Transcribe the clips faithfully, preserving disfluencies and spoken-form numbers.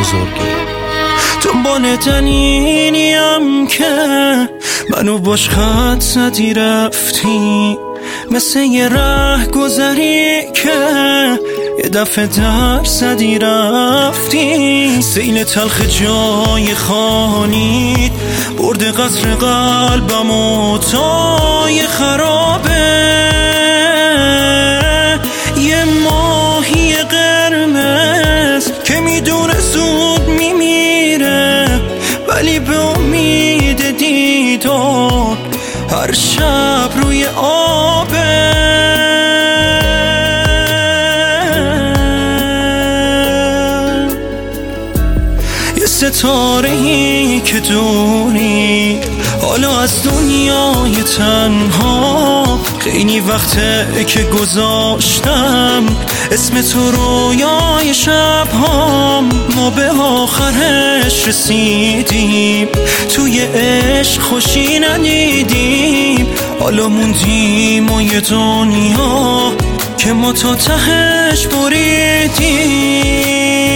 بزرگی. دنبال دلیلیم که منو باش خط زدی رفتی، مثل یه ره گذری که یه دفعه در زدی رفتی. سیل تلخ جای خانید برده قصر قلبم و تای خرابه. یه ماهی قرمز که میدونه زود میمیره، ولی به امید دیدار هر شب روی آبه. یه ستاره‌ای که دوری حالا از دنیای تنها، خیلی وقته که گذاشتم اسم تو رویای شبهام. ما به آخرش رسیدیم، توی عشق خوشی ندیدیم، حالا موندیم و یه دنیا که ما تا تهش بریدیم.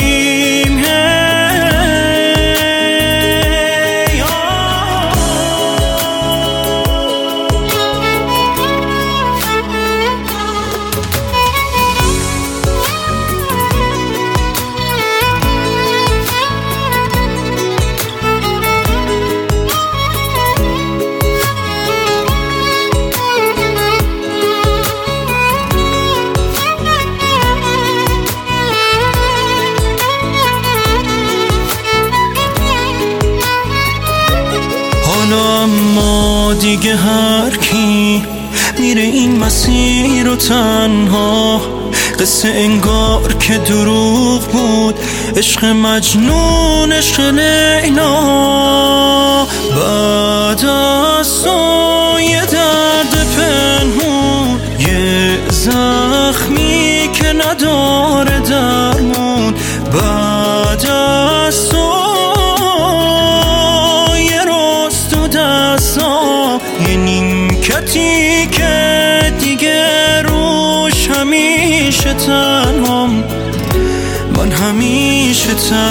اما دیگه هر کی میره این مسیر رو تنها، قصه انگار که دروغ بود، عشق مجنون عشق لیلا. بعد از تو یه درد پنهون، یه زخمی که نداره درمون. بعد از تو یه نیمکتی که دیگه روش همیشه تنهام، من همیشه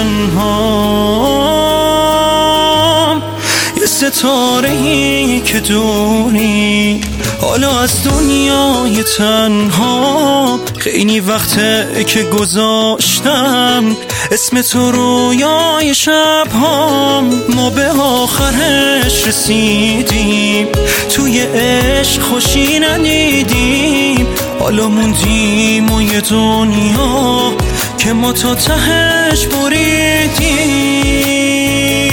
تنهام. یه ستاره‌ای که دوری حالا از دنیای تنها، خیلی وقته که گذاشتم اسم تو رویای شبهام. ما به آخرش رسیدیم، توی عشق خوشی ندیدیم، حالا موندیم و یه دنیا که ما تا تهش بریدیم.